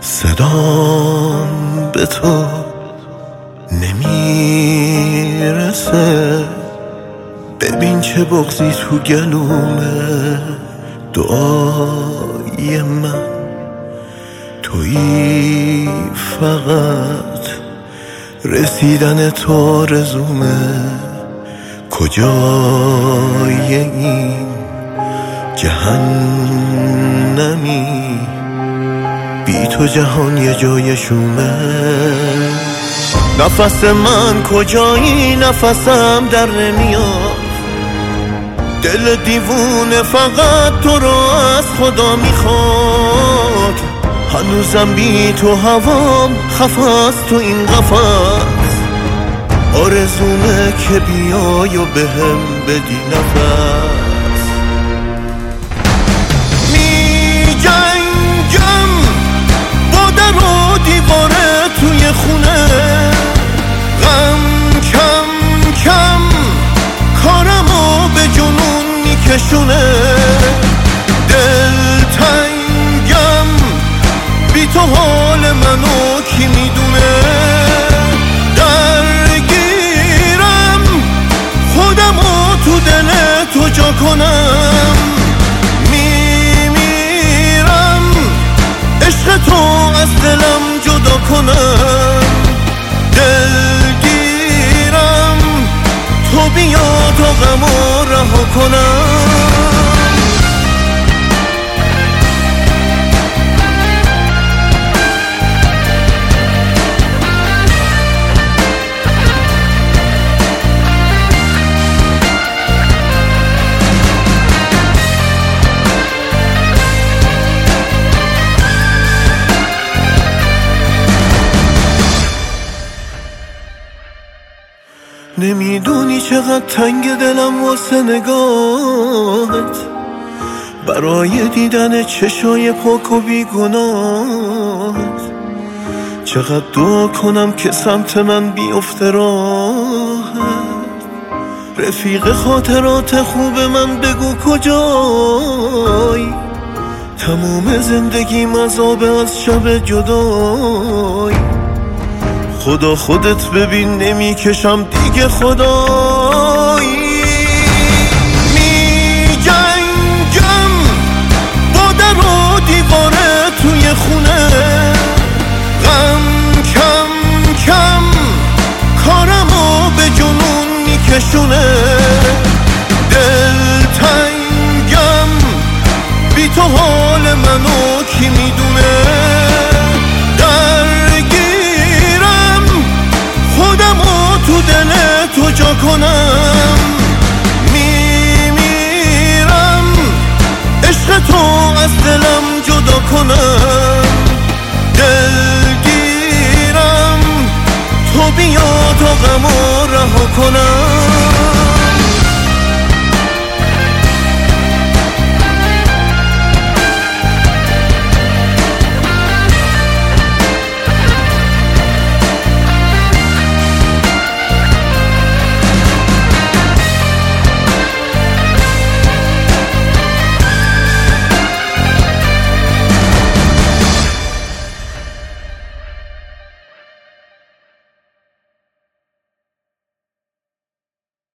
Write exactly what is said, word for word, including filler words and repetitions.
صدام به تو نمیرسه، ببین چه بغضی تو گلومه. دعای من تویی، فقط رسیدن تو آرزومه. کجای این جهنمی، بی تو جهان یه جای شومه. نفس من کجایی، نفسم در نمیاد. دل دیوونه فقط تو رو از خدا میخواد. هنوزم بی تو هوام خفاست تو این قفس. آرزومه که بیای و بهم بدی نفس. می جنگم با در و دیواره توی خونه، غم کم کم کارمو به جنون میکشونه. دل تنگم بی تو حال منو کی میدونه. درگیرم خودمو تو دل تو جا کنم. میمیرم عشق تو از دلم جدا کنم. دلگیرم تو بیا تا غمو رها کنم. نمیدونی چقدر تنگ دلم واسه نگاهت، برای دیدن چشای پاک و بیگناهت. چقدر دعا کنم که سمت من بیفته راهت. رفیق خاطرات خوب من بگو کجایی. تموم زندگیم عذابه از شب جدایی. خدا خودت ببین نمیکشم دیگه خدایی. می جنگم با در و دیواره توی خونه، غم کم کم کارمو به جنون میکشونه. دل تنگم بی تو حال منو کی میدونه. تو دل تو جا کنم. میمیرم عشق تو از دلم جدا کنم. دلگیرم تو بیا تا غمو رها کنم.